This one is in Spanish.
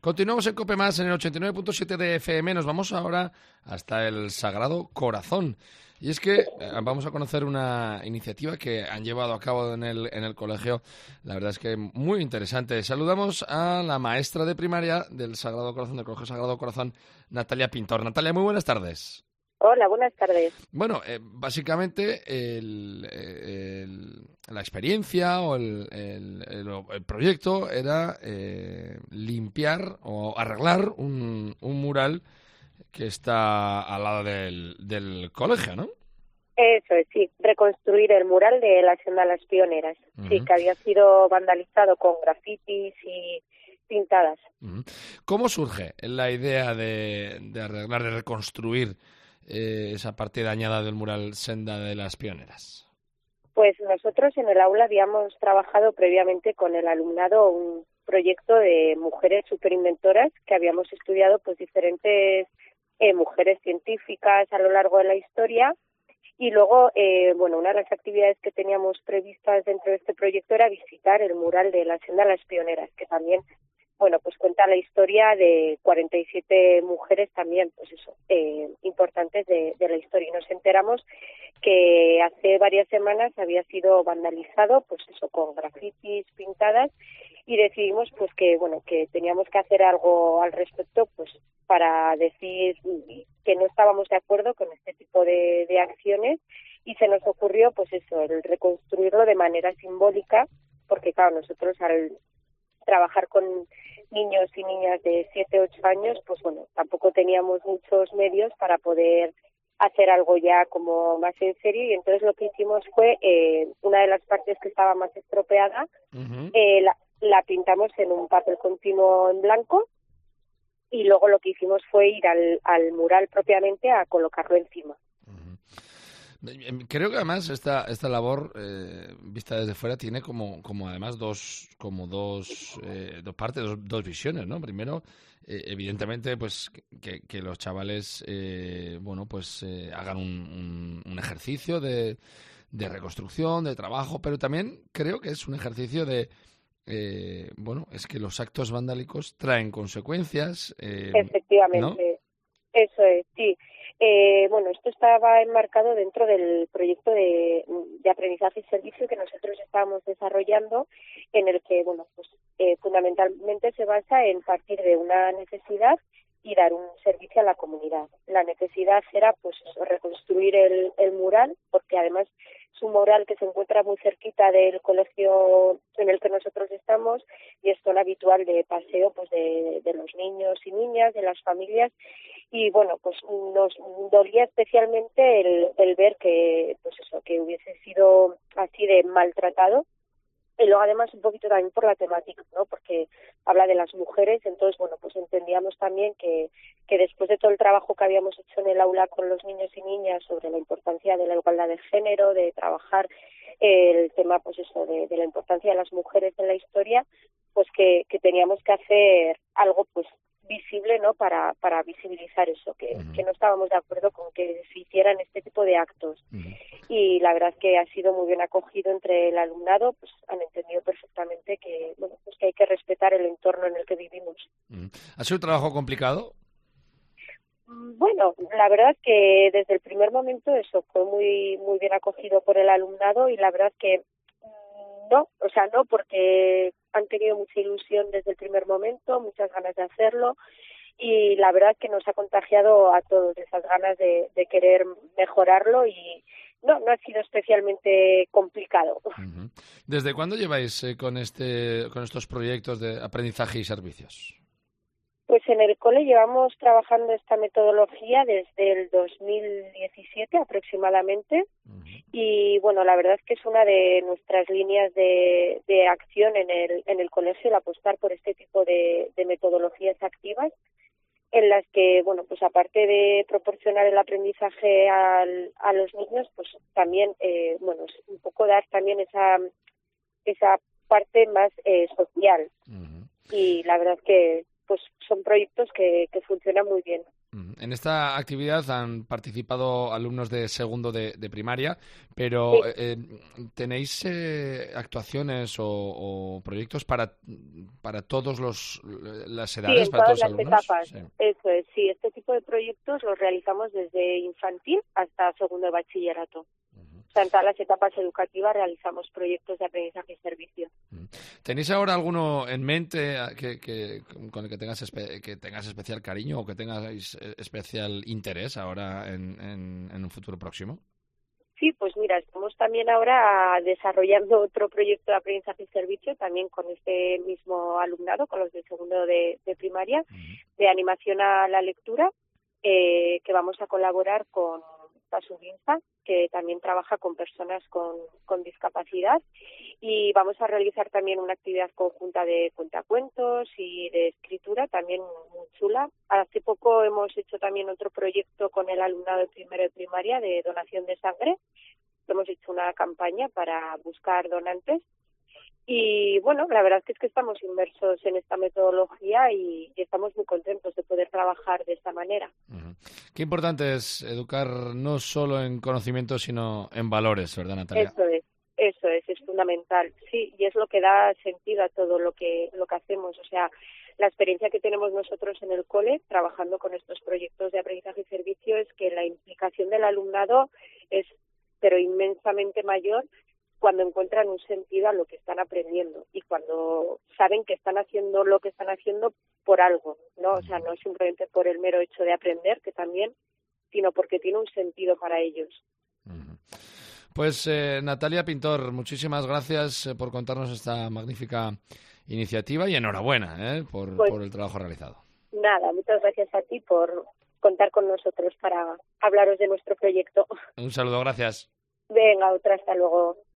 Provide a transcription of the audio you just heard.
Continuamos en COPE+, en el 89.7 de FM. Nos vamos ahora hasta el Sagrado Corazón. Y es que vamos a conocer una iniciativa que han llevado a cabo en el colegio. La verdad es que muy interesante. Saludamos a la maestra de primaria del Sagrado Corazón, del Colegio Sagrado Corazón, Natalia Pintor. Natalia, muy buenas tardes. Hola, buenas tardes. Bueno, básicamente la experiencia o el proyecto era limpiar o arreglar un mural que está al lado del colegio, ¿no? Eso es, sí, reconstruir el mural de la Senda de las Pioneras. Uh-huh. Sí, que había sido vandalizado con grafitis y pintadas. Uh-huh. ¿Cómo surge la idea de arreglar, de reconstruir esa parte dañada del mural Senda de las Pioneras? Pues nosotros en el aula habíamos trabajado previamente con el alumnado un proyecto de mujeres superinventoras que habíamos estudiado pues diferentes mujeres científicas a lo largo de la historia y luego, una de las actividades que teníamos previstas dentro de este proyecto era visitar el mural de la Senda de las Pioneras, que también pues cuenta la historia de 47 mujeres también, pues eso, importantes de la historia. Y nos enteramos que hace varias semanas había sido vandalizado, pues eso, con grafitis pintadas, y decidimos pues que teníamos que hacer algo al respecto, pues para decir que no estábamos de acuerdo con este tipo de acciones, y se nos ocurrió pues eso, el reconstruirlo de manera simbólica, porque claro, nosotros al trabajar con niños y niñas de 7, 8 años, pues tampoco teníamos muchos medios para poder hacer algo ya como más en serio, y entonces lo que hicimos fue una de las partes que estaba más estropeada, uh-huh. La pintamos en un papel continuo en blanco, y luego lo que hicimos fue ir al mural propiamente a colocarlo encima. Creo que además esta labor vista desde fuera tiene como además dos partes, dos visiones, ¿no? Primero, evidentemente, pues que los chavales hagan un ejercicio de reconstrucción, de trabajo, pero también creo que es un ejercicio de es que los actos vandálicos traen consecuencias. Efectivamente, ¿no? Eso es, sí. Esto estaba enmarcado dentro del proyecto de aprendizaje y servicio que nosotros estábamos desarrollando, en el que, fundamentalmente se basa en partir de una necesidad y dar un servicio a la comunidad. La necesidad era, reconstruir el mural, porque además es un mural que se encuentra muy cerquita del colegio en el que nosotros estamos y es zona habitual de paseo, de los niños y niñas, de las familias, y nos dolía especialmente el ver que hubiese sido así de maltratado. Y luego además un poquito también por la temática, ¿no? Porque habla de las mujeres, entonces entendíamos también que después de todo el trabajo que habíamos hecho en el aula con los niños y niñas sobre la importancia de la igualdad de género, de trabajar el tema de la importancia de las mujeres en la historia, pues que teníamos que hacer algo visible, ¿no? Para visibilizar eso, que no estábamos de acuerdo con que se hicieran este tipo de actos. Uh-huh. Y la verdad es que ha sido muy bien acogido entre el alumnado, pues han entendido perfectamente que que hay que respetar el entorno en el que vivimos. Uh-huh. ¿Ha sido un trabajo complicado? La verdad es que desde el primer momento eso fue muy muy bien acogido por el alumnado, y la verdad es que no porque han tenido mucha ilusión desde el primer momento, muchas ganas de hacerlo, y la verdad es que nos ha contagiado a todos esas ganas de querer mejorarlo, y no ha sido especialmente complicado. Uh-huh. ¿Desde cuándo lleváis con estos proyectos de aprendizaje y servicios? Pues en el cole llevamos trabajando esta metodología desde el 2017 aproximadamente. Uh-huh. Y la verdad es que es una de nuestras líneas de acción en el colegio, el apostar por este tipo de metodologías activas, en las que aparte de proporcionar el aprendizaje a los niños, pues también es un poco dar también esa parte más social. Uh-huh. Y la verdad es que pues son proyectos que funcionan muy bien. En esta actividad han participado alumnos de segundo de primaria, pero Sí. ¿tenéis actuaciones o proyectos para todos las Sí, edades, en para todas todos los las alumnos? etapas. Sí. Eso es, sí, este tipo de proyectos los realizamos desde infantil hasta segundo de bachillerato. O sea, en todas las etapas educativas realizamos proyectos de aprendizaje y servicio. ¿Tenéis ahora alguno en mente con el que tengas especial cariño o que tengáis especial interés ahora en un futuro próximo? Sí, pues mira, estamos también ahora desarrollando otro proyecto de aprendizaje y servicio, también con este mismo alumnado, con los de segundo de primaria, de animación a la lectura, que vamos a colaborar con Pasurinza, que también trabaja con personas con discapacidad, y vamos a realizar también una actividad conjunta de cuentacuentos y de escritura, también muy chula. Hace poco hemos hecho también otro proyecto con el alumnado de primero de primaria de donación de sangre. Hemos hecho una campaña para buscar donantes. Y bueno, la verdad es que estamos inmersos en esta metodología y estamos muy contentos de poder trabajar de esta manera. Qué importante es educar no solo en conocimientos, sino en valores, ¿verdad, Natalia? Eso es fundamental, sí, y es lo que da sentido a todo lo que hacemos. O sea, la experiencia que tenemos nosotros en el cole, trabajando con estos proyectos de aprendizaje y servicio, es que la implicación del alumnado es, pero inmensamente mayor cuando encuentran un sentido a lo que están aprendiendo y cuando saben que están haciendo lo que están haciendo por algo, ¿no? O sea, no simplemente por el mero hecho de aprender, que también, sino porque tiene un sentido para ellos. Pues Natalia Pintor, muchísimas gracias por contarnos esta magnífica iniciativa y enhorabuena por el trabajo realizado. Nada, muchas gracias a ti por contar con nosotros para hablaros de nuestro proyecto. Un saludo, gracias. Venga, otra, hasta luego.